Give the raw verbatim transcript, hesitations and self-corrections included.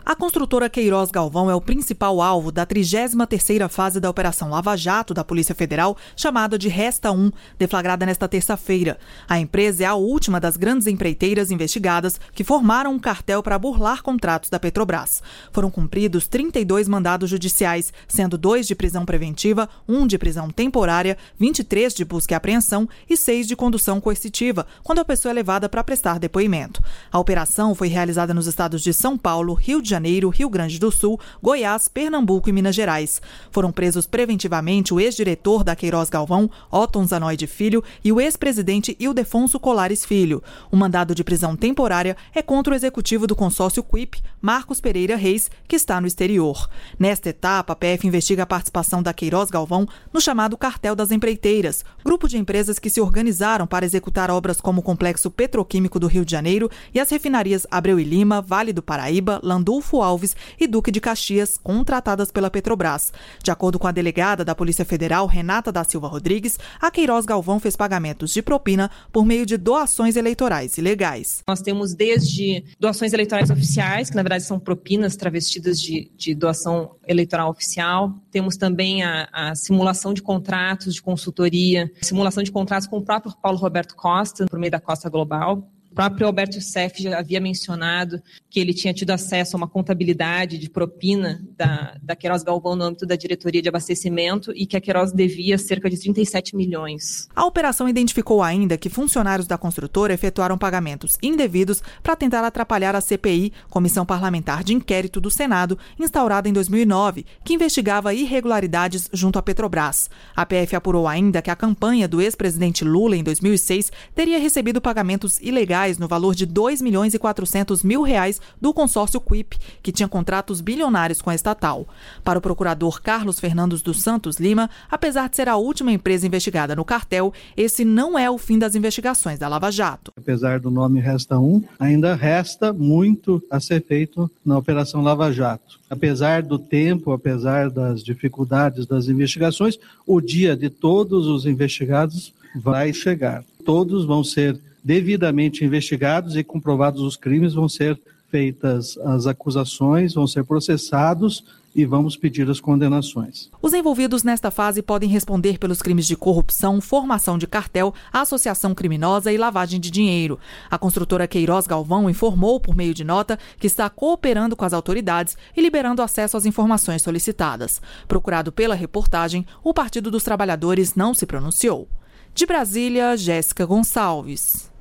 A construtora Queiroz Galvão é o principal alvo da trigésima terceira fase da Operação Lava Jato da Polícia Federal, chamada de Resta um, deflagrada nesta terça-feira. A empresa é a última das grandes empreiteiras investigadas que formaram um cartel para burlar contratos da Petrobras. Foram cumpridos trinta e dois mandados judiciais, sendo dois de prisão preventiva, um de prisão temporária, vinte e três de busca e apreensão e seis de condução coercitiva, quando a pessoa é levada para prestar depoimento. A operação foi realizada nos estados de São Paulo, Rio de Janeiro, Rio Grande do Sul, Goiás, Pernambuco e Minas Gerais. Foram presos preventivamente o ex-diretor da Queiroz Galvão, Otton Zanoide Filho, e o ex-presidente Ildefonso Colares Filho. O mandado de prisão temporária é contra o executivo do consórcio Quip, Marcos Pereira Reis, que está no exterior. Nesta etapa, a P F investiga a participação da Queiroz Galvão no chamado Cartel das Empreiteiras, grupo de empresas que se organizaram para executar obras como o Complexo Petroquímico do Rio de Janeiro e as refinarias Abreu e Lima, Vale do Paraíba, Landulfo Alves e Duque de Caxias, contratadas pela Petrobras. De acordo com a delegada da Polícia Federal, Renata da Silva Rodrigues, a Queiroz Galvão fez pagamentos de propina por meio de doações eleitorais ilegais. Nós temos desde doações eleitorais oficiais, que na verdade são propinas travestidas de, de doação eleitoral oficial. Temos também a, a simulação de contratos de consultoria, simulação de contratos com o próprio Paulo Roberto Costa, por meio da Costa Global. O próprio Alberto Youssef já havia mencionado que ele tinha tido acesso a uma contabilidade de propina da, da Queiroz Galvão no âmbito da diretoria de abastecimento e que a Queiroz devia cerca de trinta e sete milhões. A operação identificou ainda que funcionários da construtora efetuaram pagamentos indevidos para tentar atrapalhar a C P I, Comissão Parlamentar de Inquérito do Senado, instaurada em dois mil e nove, que investigava irregularidades junto à Petrobras. A P F apurou ainda que a campanha do ex-presidente Lula em dois mil e seis teria recebido pagamentos ilegais no valor de dois milhões e quatrocentos mil reais do consórcio Quip, que tinha contratos bilionários com a estatal. Para o procurador Carlos Fernandes dos Santos Lima, apesar de ser a última empresa investigada no cartel, esse não é o fim das investigações da Lava Jato. Apesar do nome Resta um, ainda resta muito a ser feito na Operação Lava Jato. Apesar do tempo, apesar das dificuldades das investigações, o dia de todos os investigados vai chegar. Todos vão ser devidamente investigados e comprovados os crimes, vão ser feitas as acusações, vão ser processados e vamos pedir as condenações. Os envolvidos nesta fase podem responder pelos crimes de corrupção, formação de cartel, associação criminosa e lavagem de dinheiro. A construtora Queiroz Galvão informou por meio de nota que está cooperando com as autoridades e liberando acesso às informações solicitadas. Procurado pela reportagem, o Partido dos Trabalhadores não se pronunciou. De Brasília, Jéssica Gonçalves.